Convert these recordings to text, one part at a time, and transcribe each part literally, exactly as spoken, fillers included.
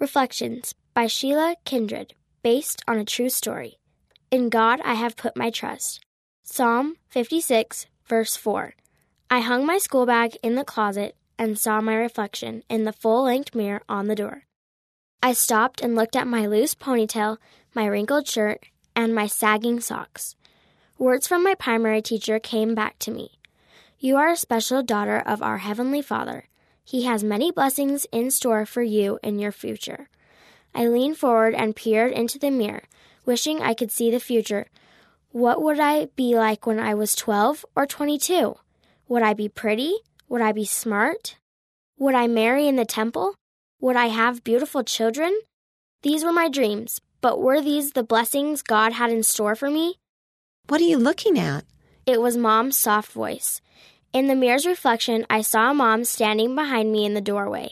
Reflections by Sheila Kindred, based on a true story. In God I have put my trust. Psalm fifty-six, verse four. I hung my school bag in the closet and saw my reflection in the full-length mirror on the door. I stopped and looked at my loose ponytail, my wrinkled shirt, and my sagging socks. Words from my primary teacher came back to me. You are a special daughter of our Heavenly Father. He has many blessings in store for you in your future. I leaned forward and peered into the mirror, wishing I could see the future. What would I be like when I was twelve or twenty-two? Would I be pretty? Would I be smart? Would I marry in the temple? Would I have beautiful children? These were my dreams, but were these the blessings God had in store for me? What are you looking at? It was Mom's soft voice. In the mirror's reflection, I saw Mom standing behind me in the doorway.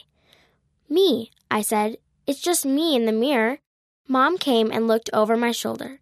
Me, I said. It's just me in the mirror. Mom came and looked over my shoulder.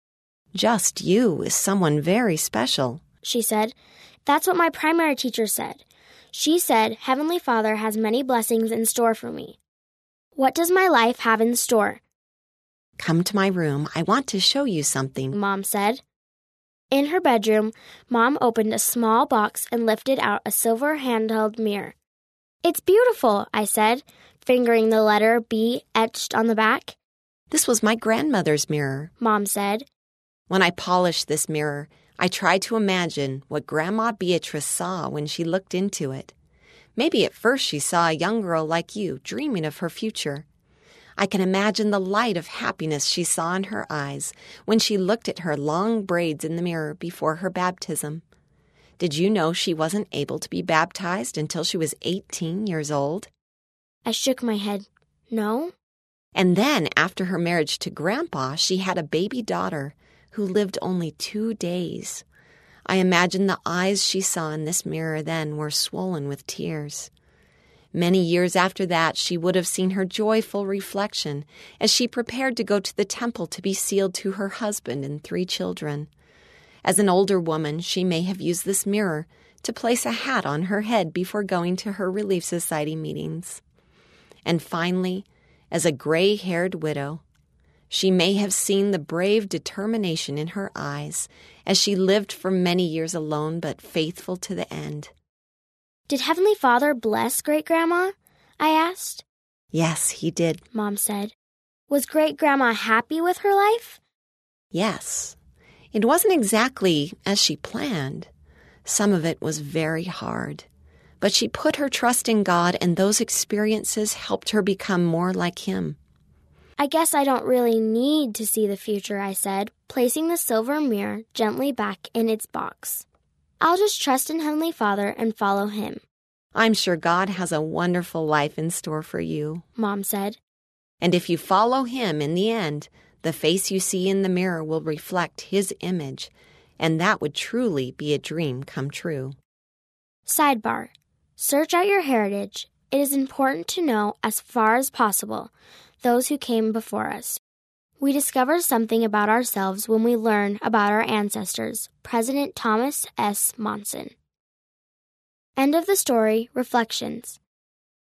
Just you is someone very special, she said. That's what my primary teacher said. She said, Heavenly Father has many blessings in store for me. What does my life have in store? Come to my room. I want to show you something, Mom said. In her bedroom, Mom opened a small box and lifted out a silver handheld mirror. It's beautiful, I said, fingering the letter B etched on the back. This was my grandmother's mirror, Mom said. When I polished this mirror, I tried to imagine what Grandma Beatrice saw when she looked into it. Maybe at first she saw a young girl like you dreaming of her future. I can imagine the light of happiness she saw in her eyes when she looked at her long braids in the mirror before her baptism. Did you know she wasn't able to be baptized until she was eighteen years old? I shook my head. No. And then, after her marriage to Grandpa, she had a baby daughter who lived only two days. I imagine the eyes she saw in this mirror then were swollen with tears. Many years after that, she would have seen her joyful reflection as she prepared to go to the temple to be sealed to her husband and three children. As an older woman, she may have used this mirror to place a hat on her head before going to her Relief Society meetings. And finally, as a gray-haired widow, she may have seen the brave determination in her eyes as she lived for many years alone but faithful to the end. Did Heavenly Father bless Great-Grandma? I asked. Yes, he did, Mom said. Was Great-Grandma happy with her life? Yes. It wasn't exactly as she planned. Some of it was very hard. But she put her trust in God, and those experiences helped her become more like Him. I guess I don't really need to see the future, I said, placing the silver mirror gently back in its box. I'll just trust in Heavenly Father and follow Him. I'm sure God has a wonderful life in store for you, Mom said. And if you follow Him in the end, the face you see in the mirror will reflect His image, and that would truly be a dream come true. Sidebar. Search out your heritage. It is important to know, as far as possible, those who came before us. We discover something about ourselves when we learn about our ancestors. President Thomas S. Monson. End of the story. Reflections